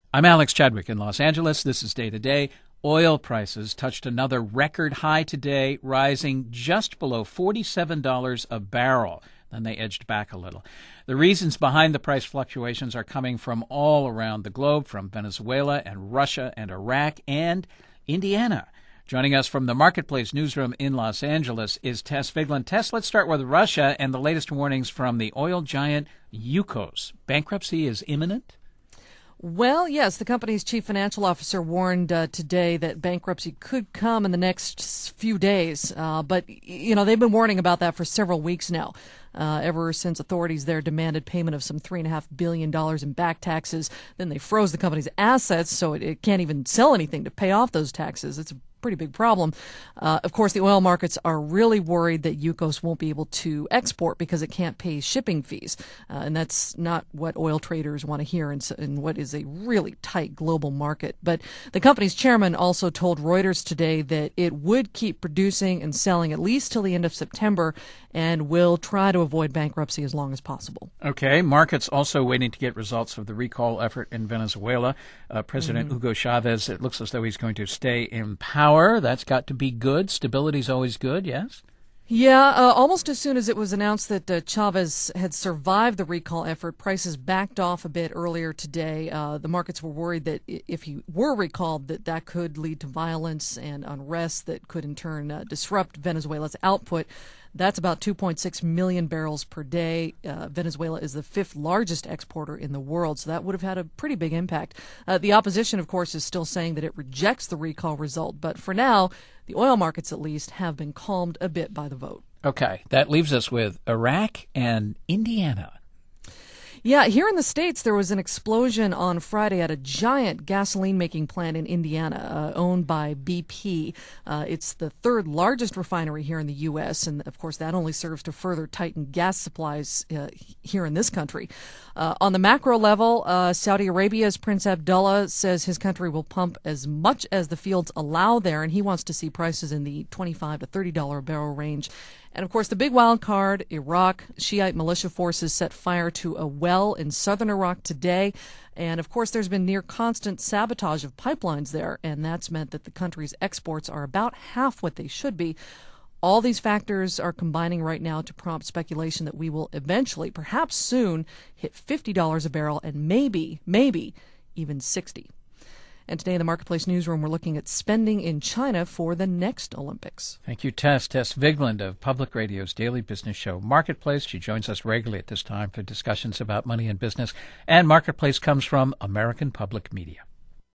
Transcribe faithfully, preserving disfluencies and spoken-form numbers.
I'm Alex Chadwick in Los Angeles. This is Day to Day. Oil prices touched another record high today, rising just below forty-seven dollars a barrel. Then they edged back a little. The reasons behind the price fluctuations are coming from all around the globe, from Venezuela and Russia and Iraq and Indiana. Joining us from the Marketplace newsroom in Los Angeles is Tess Vigeland. Tess, let's start with Russia and the latest warnings from the oil giant Yukos. Bankruptcy is imminent? Well, yes, the company's chief financial officer warned uh, today that bankruptcy could come in the next few days. Uh, but, you know, they've been warning about that for several weeks now, uh, ever since authorities there demanded payment of some three point five billion dollars in back taxes. Then they froze the company's assets so it, it can't even sell anything to pay off those taxes. It's a pretty big problem. Uh, of course, the oil markets are really worried that Yukos won't be able to export because it can't pay shipping fees. Uh, and that's not what oil traders want to hear in, in what is a really tight global market. But the company's chairman also told Reuters today that it would keep producing and selling at least till the end of September and will try to avoid bankruptcy as long as possible. Okay. Markets also waiting to get results of the recall effort in Venezuela. Uh, President mm-hmm. Hugo Chavez, it looks as though he's going to stay in power. That's got to be good. Stability's always good, yes? Yeah, uh, almost as soon as it was announced that uh, Chavez had survived the recall effort, prices backed off a bit earlier today. Uh, the markets were worried that if he were recalled, that that could lead to violence and unrest that could in turn uh, disrupt Venezuela's output. That's about two point six million barrels per day. Uh, Venezuela is the fifth largest exporter in the world, so that would have had a pretty big impact. Uh, the opposition, of course, is still saying that it rejects the recall result, but for now, the oil markets at least have been calmed a bit by the vote. Okay, that leaves us with Iraq and Indiana. Yeah, here in the States, there was an explosion on Friday at a giant gasoline-making plant in Indiana, uh, owned by B P. Uh, it's the third largest refinery here in the U S, and of course that only serves to further tighten gas supplies uh, here in this country. Uh, on the macro level, uh, Saudi Arabia's Prince Abdullah says his country will pump as much as the fields allow there, and he wants to see prices in the twenty-five to thirty dollars a barrel range. And, of course, the big wild card, Iraq. Shiite militia forces set fire to a well in southern Iraq today. And, of course, there's been near constant sabotage of pipelines there, and that's meant that the country's exports are about half what they should be. All these factors are combining right now to prompt speculation that we will eventually, perhaps soon, hit fifty dollars a barrel and maybe, maybe even sixty dollars. And today in the Marketplace newsroom, we're looking at spending in China for the next Olympics. Thank you, Tess. Tess Vigeland of Public Radio's daily business show, Marketplace. She joins us regularly at this time for discussions about money and business. And Marketplace comes from American Public Media.